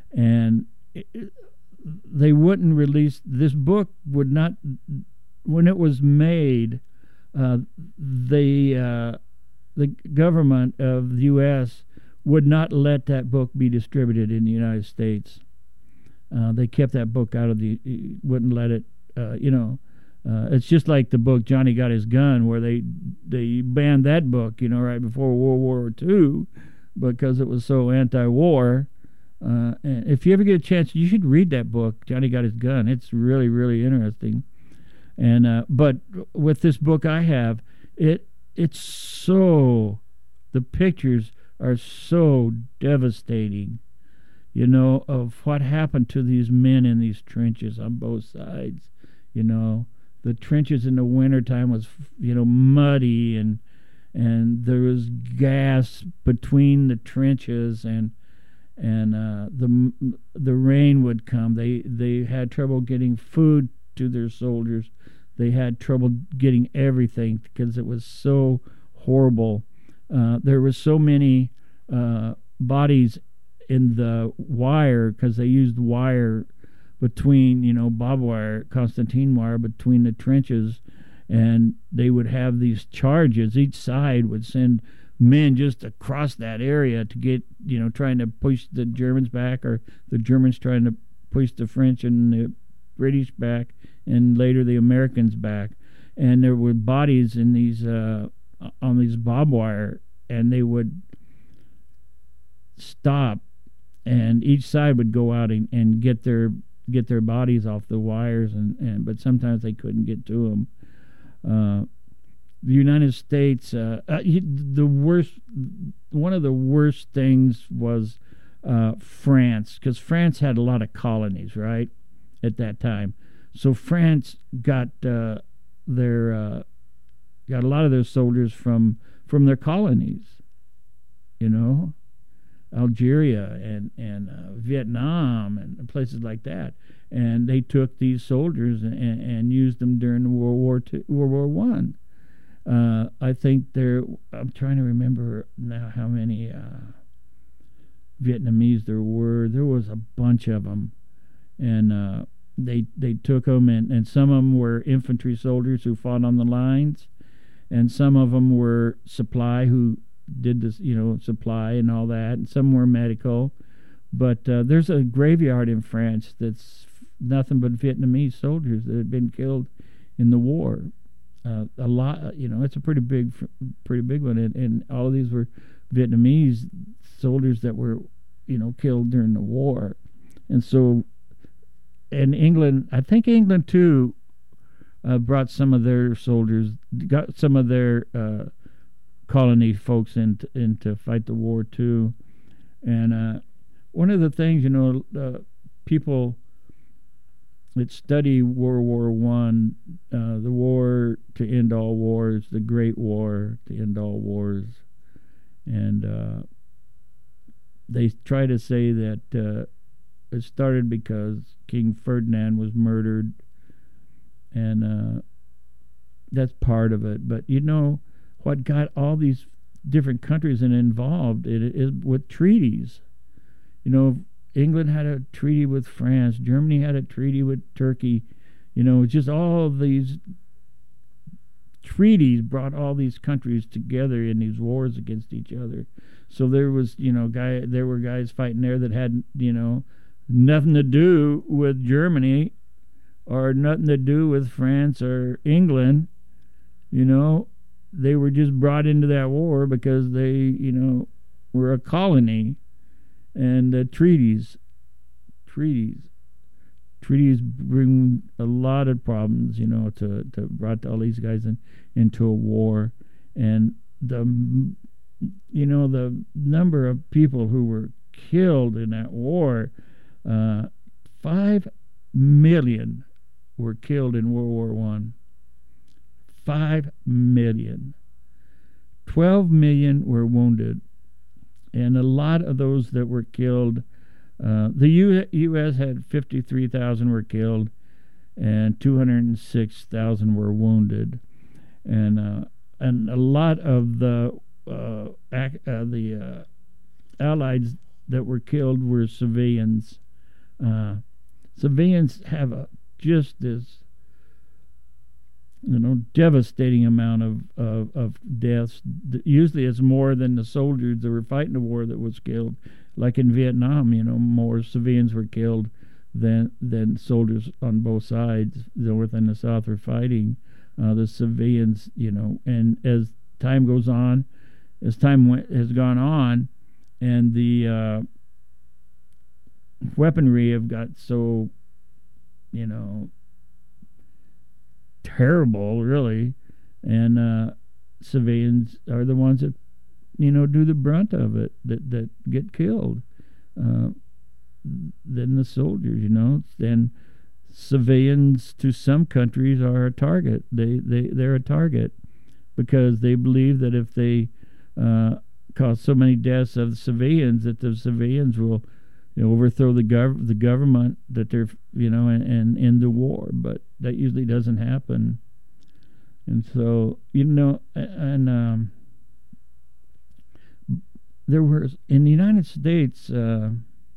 and it, it, they wouldn't release this book. Would not when it was made. Uh, they. Uh, The government of the U S would not let that book be distributed in the United States. Uh, they kept that book out of the, wouldn't let it, uh, you know. Uh, it's just like the book Johnny Got His Gun, where they they banned that book, you know, right before World War Two, because it was so anti-war. Uh, and if you ever get a chance, you should read that book, Johnny Got His Gun. It's really, really interesting. And uh, but with this book I have, it. It's so, the pictures are so devastating, you know, of what happened to these men in these trenches on both sides. You know, the trenches in the wintertime was, you know, muddy, and and there was gas between the trenches, and and uh, the the rain would come. They they had trouble getting food to their soldiers. They had trouble getting everything because it was so horrible. Uh, there were so many uh, bodies in the wire, because they used wire between, you know, barbed wire, Constantine wire between the trenches, and they would have these charges. Each side would send men just across that area to get, you know, trying to push the Germans back, or the Germans trying to push the French and the British back and later the Americans back. And there were bodies in these uh, on these barbed wire, and they would stop, and each side would go out and, and get their get their bodies off the wires, and, and but sometimes they couldn't get to them. Uh, the United States, uh, uh, the worst, one of the worst things was uh, France, because France had a lot of colonies, right, at that time. So France got uh, their uh, got a lot of their soldiers from from their colonies, you know, Algeria and and uh, Vietnam and places like that, and they took these soldiers and, and used them during World War Two, World War One. Uh, I think there. I'm trying to remember now how many uh, Vietnamese there were. There was a bunch of them, and uh, they they took them, and, and some of them were infantry soldiers who fought on the lines, and some of them were supply who did this, you know, supply and all that, and some were medical. But uh, there's a graveyard in France that's nothing but Vietnamese soldiers that had been killed in the war. Uh, a lot, you know, it's a pretty big, pretty big one, and, and all of these were Vietnamese soldiers that were, you know, killed during the war. And so, and England, I think England too, uh, brought some of their soldiers, got some of their uh, colony folks in to, in to fight the war too. And uh, one of the things, you know, uh, people that study World War One, uh, the war to end all wars, the Great War to end all wars, and uh, they try to say that uh, it started because King Ferdinand was murdered, and uh, that's part of it. But you know what got all these different countries in involved? It is with treaties. You know, England had a treaty with France. Germany had a treaty with Turkey. You know, just all of these treaties brought all these countries together in these wars against each other. So there was, you know, guy. There were guys fighting there that had, you know, nothing to do with Germany or nothing to do with France or England. You know, they were just brought into that war because they, you know, were a colony. And uh, treaties, treaties, treaties bring a lot of problems, you know, to, to brought all these guys in, into a war. And the, you know, the number of people who were killed in that war, uh, five million were killed in World War One. Five million. Twelve million were wounded. And a lot of those that were killed, uh, the U- U.S. had fifty-three thousand were killed, and two hundred six thousand were wounded, and uh, and a lot of the uh, ac- uh, the uh, Allies that were killed were civilians. Uh, civilians have a, just this, you know, devastating amount of, of, of deaths. Usually it's more than the soldiers that were fighting the war that was killed. Like in Vietnam, you know, more civilians were killed than than soldiers on both sides. The North and the South were fighting. Uh, the civilians, you know, and as time goes on, as time went, has gone on, and the uh, weaponry have got so, you know, terrible, really, and uh, civilians are the ones that, you know, do the brunt of it, that that get killed. Uh, then the soldiers, you know, then civilians to some countries are a target. They they they're a target because they believe that if they uh, cause so many deaths of civilians, that the civilians will, you know, overthrow the gov- the government that they're, you know, and, and end the war. But that usually doesn't happen. And so, you know, and um, there was, in the United States, uh,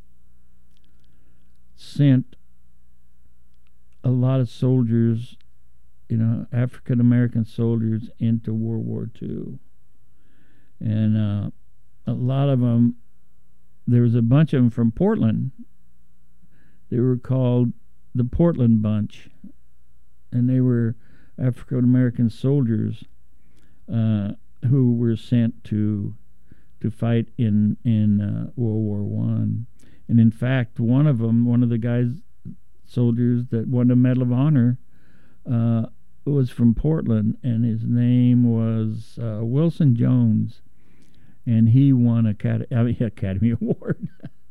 sent a lot of soldiers, you know, African American soldiers into World War Two. And uh, a lot of them, there was a bunch of them from Portland. They were called the Portland Bunch, and they were African American soldiers uh, who were sent to to fight in in uh, World War One. And in fact, one of them, one of the guys, soldiers that won the Medal of Honor, uh, was from Portland, and his name was uh, Wilson Jones, and he won a Acad- I mean, Academy Award.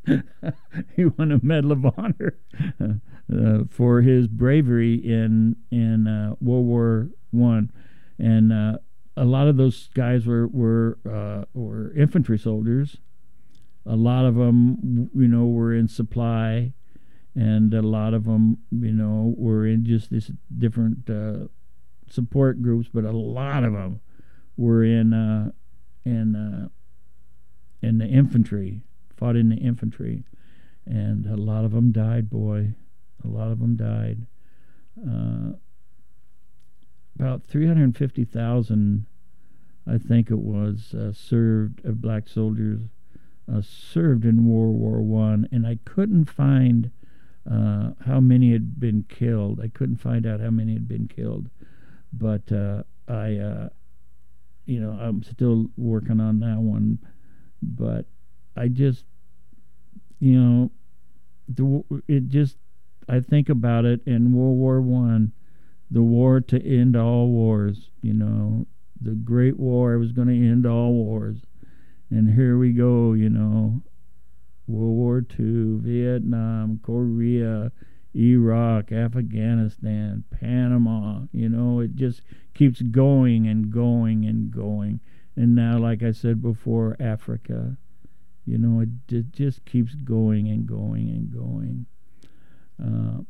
He won a Medal of Honor uh, for his bravery in in uh, World War One, and uh, a lot of those guys were were uh, were infantry soldiers. A lot of them, you know, were in supply, and a lot of them, you know, were in just this different uh, support groups. But a lot of them were in uh, in uh, in the infantry, fought in the infantry, and a lot of them died. Boy, a lot of them died. Uh, about three hundred fifty thousand, I think it was, uh, served of black soldiers. Uh, served in World War One, and I couldn't find uh, how many had been killed. I couldn't find out how many had been killed, but uh, I, uh, you know, I'm still working on that one. But I just, you know, the, it just, I think about it in World War One, the war to end all wars. You know, the Great War was going to end all wars. And here we go, you know, World War Two, Vietnam, Korea, Iraq, Afghanistan, Panama, you know, it just keeps going and going and going. And now, like I said before, Africa, you know, it, it just keeps going and going and going. Uh,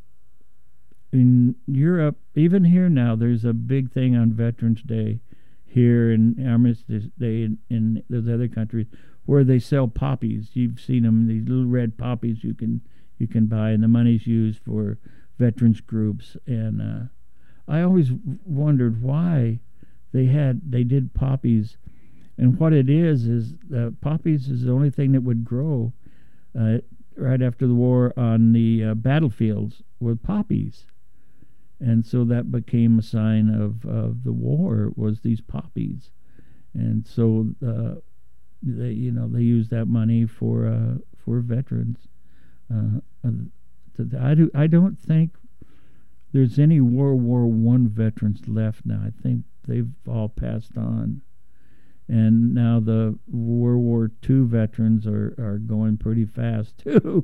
in Europe, even here now, there's a big thing on Veterans Day. Here in Armistice Day in, in those other countries, where they sell poppies. You've seen them, these little red poppies you can you can buy, and the money's used for veterans groups. And uh, I always wondered why they had they did poppies, and what it is is uh, poppies is the only thing that would grow uh, right after the war on the uh, battlefields were poppies. And so that became a sign of, of the war, was these poppies. And so uh, they, you know, they use that money for uh, for veterans. Uh, I do. I don't think there's any World War One veterans left now. I think they've all passed on. And now the World War Two veterans are, are going pretty fast too.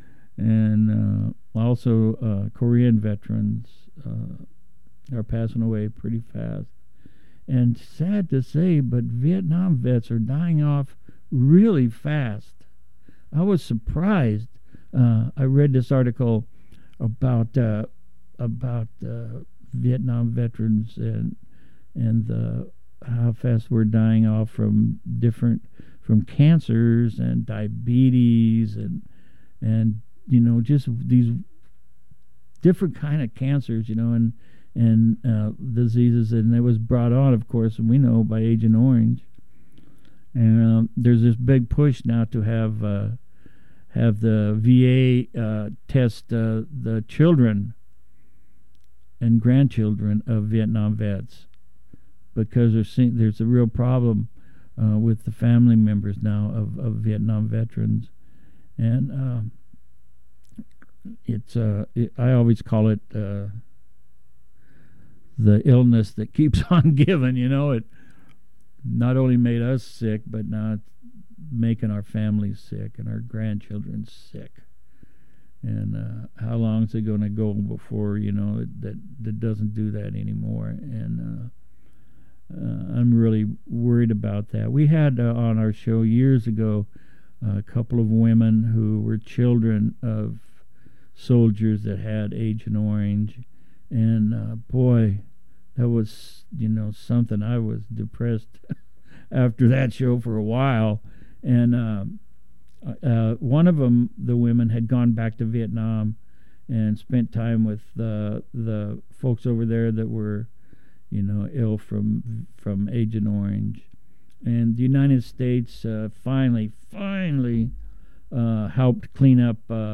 And uh, also uh, Korean veterans uh, are passing away pretty fast. And sad to say, but Vietnam vets are dying off really fast. I was surprised. Uh, I read this article about uh, about uh, Vietnam veterans and and the how fast we're dying off from different from cancers and diabetes and and you know, just these different kind of cancers, you know, and and uh, diseases, and it was brought on, of course, and we know by Agent Orange. And um, there's this big push now to have uh, have the V A uh, test uh, the children and grandchildren of Vietnam vets, because there's there's a real problem uh, with the family members now of, of Vietnam veterans, and. Uh, It's uh, it, I always call it uh, the illness that keeps on giving. You know, it not only made us sick, but now it's making our families sick and our grandchildren sick. And uh, how long is it going to go before, you know, it, that that doesn't do that anymore? And uh, uh, I'm really worried about that. We had uh, on our show years ago uh, a couple of women who were children of soldiers that had Agent Orange, and uh, boy, that was, you know, something. I was depressed after that show for a while, and uh, uh, one of them, the women, had gone back to Vietnam and spent time with uh, the folks over there that were, you know, ill from from Agent Orange, and the United States uh, finally, finally uh, helped clean up. Uh,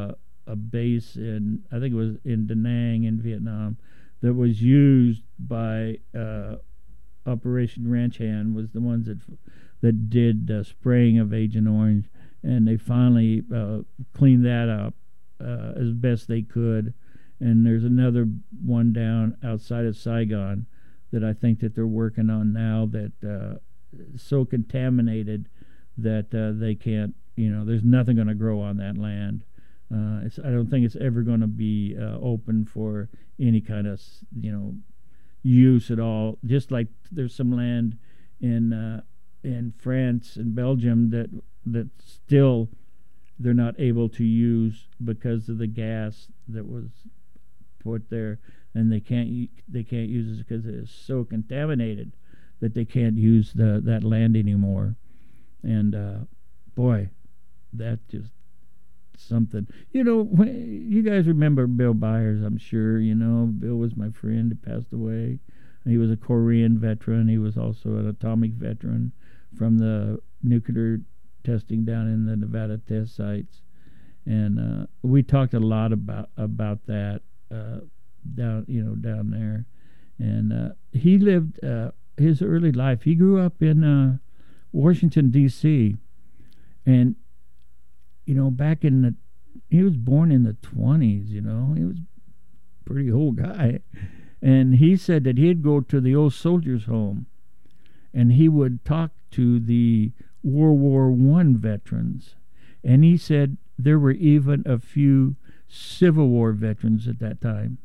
a base in, I think it was in Da Nang in Vietnam, that was used by uh, Operation Ranch Hand, was the ones that that did uh, spraying of Agent Orange, and they finally uh, cleaned that up uh, as best they could. And there's another one down outside of Saigon that I think that they're working on now that uh, is so contaminated that uh, they can't, you know, there's nothing going to grow on that land. Uh, it's, I don't think it's ever going to be uh, open for any kind of, you know, use at all. Just like there's some land in uh, in France and Belgium that that still they're not able to use because of the gas that was put there, and they can't they can't use it because it is so contaminated that they can't use the that land anymore. And uh, boy, that just something. You know, you guys remember Bill Byers, I'm sure. You know, Bill was my friend. He passed away. He was a Korean veteran. He was also an atomic veteran from the nuclear testing down in the Nevada test sites. And uh, we talked a lot about about that uh, down, you know, down there. And uh, he lived uh, his early life. He grew up in uh, Washington, D C, and you know, back in the, he was born in the twenties, you know, he was a pretty old guy. And he said that he'd go to the old soldiers' home and he would talk to the World War One veterans. And he said there were even a few Civil War veterans at that time.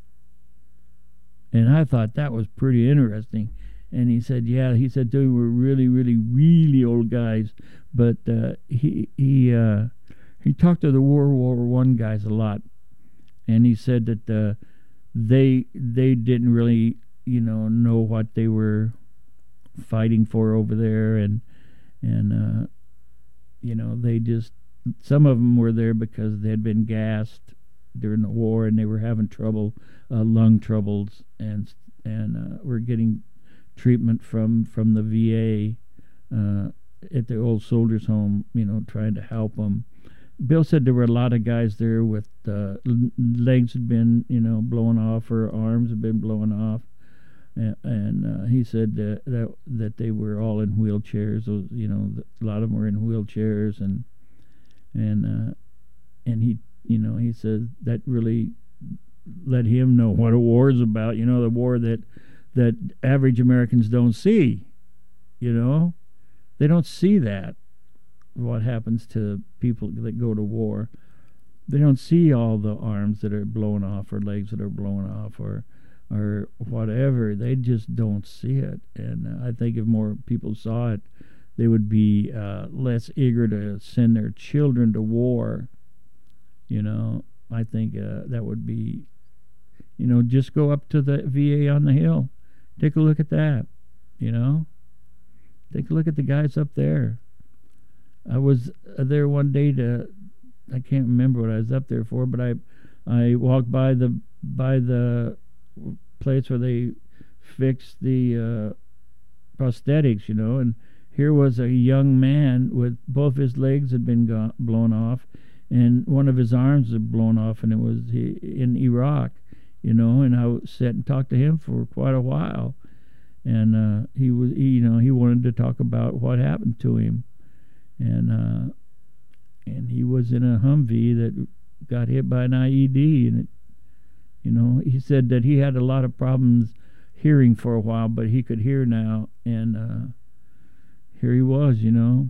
And I thought that was pretty interesting. And he said, yeah, he said they were really, really, really old guys. But uh, he he uh, he talked to the World War One guys a lot, and he said that uh, they they didn't really, you know, know what they were fighting for over there, and and uh, you know, they just, some of them were there because they had been gassed during the war and they were having trouble, uh, lung troubles, and and uh, were getting treatment from from the V A uh, at the old soldiers' home, you know, trying to help them. Bill said there were a lot of guys there with uh, legs had been, you know, blown off, or arms had been blown off, and, and uh, he said that, that that they were all in wheelchairs. Those, you know, a lot of them were in wheelchairs, and and uh, and he, you know, he said that really let him know what a war is about. You know, the war that that average Americans don't see, you know. They don't see that, what happens to people that go to war. They don't see all the arms that are blown off or legs that are blown off or or whatever. They just don't see it. And uh, I think if more people saw it, they would be uh, less eager to send their children to war. You know, I think uh, that would be, you know, just go up to the V A on the Hill. Take a look at that, you know. Take a look at the guys up there. I was there one day to, I can't remember what I was up there for, but I I walked by the by the place where they fix the uh, prosthetics, you know, and here was a young man with both his legs had been gone, blown off, and one of his arms had blown off, and it was he, in Iraq. You know, and I sat and talked to him for quite a while, and uh, he was, he, you know, he wanted to talk about what happened to him, and uh, and he was in a Humvee that got hit by an I E D, and it, you know, he said that he had a lot of problems hearing for a while, but he could hear now, and uh, here he was, you know.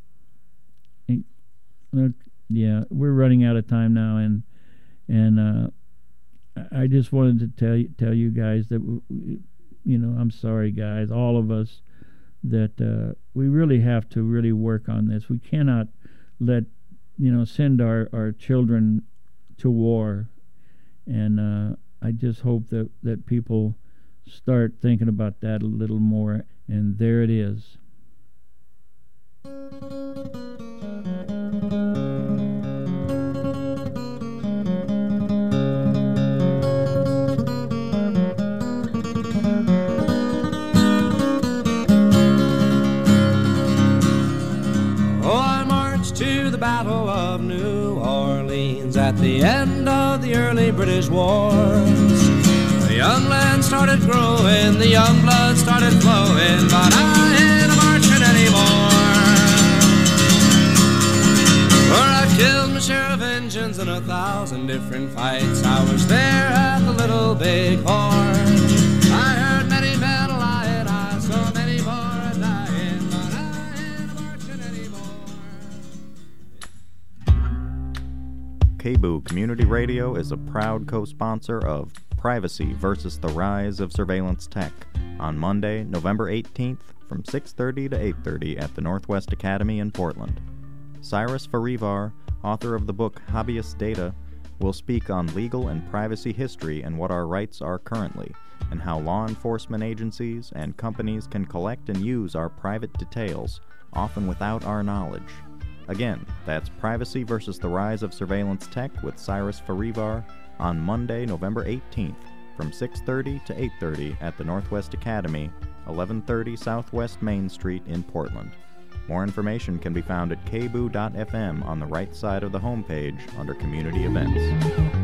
And, look, yeah, we're running out of time now, and and. Uh, I just wanted to tell you, tell you guys that, you know, I'm sorry, guys, all of us, that uh, we really have to really work on this. We cannot let, you know, send our, our children to war. And uh, I just hope that, that people start thinking about that a little more. And there it is. To the Battle of New Orleans. Orleans at the end of the early British wars. The young land started growing, the young blood started flowing, but I ain't marching anymore. For I killed my share of engines in a thousand different fights. I was there at the Little Big Horn. I heard many men lying, I saw many more dying, but I ain't marching anymore. K B O O Community Radio is a proud co-sponsor of Privacy versus the Rise of Surveillance Tech on Monday, November eighteenth from six thirty to eight thirty at the Northwest Academy in Portland. Cyrus Farivar, author of the book Hobbyist Data, will speak on legal and privacy history and what our rights are currently, and how law enforcement agencies and companies can collect and use our private details, often without our knowledge. Again, that's Privacy versus the Rise of Surveillance Tech with Cyrus Farivar on Monday, November eighteenth from six thirty to eight thirty at the Northwest Academy, eleven thirty Southwest Main Street in Portland. More information can be found at k b o o dot f m on the right side of the homepage under Community Events.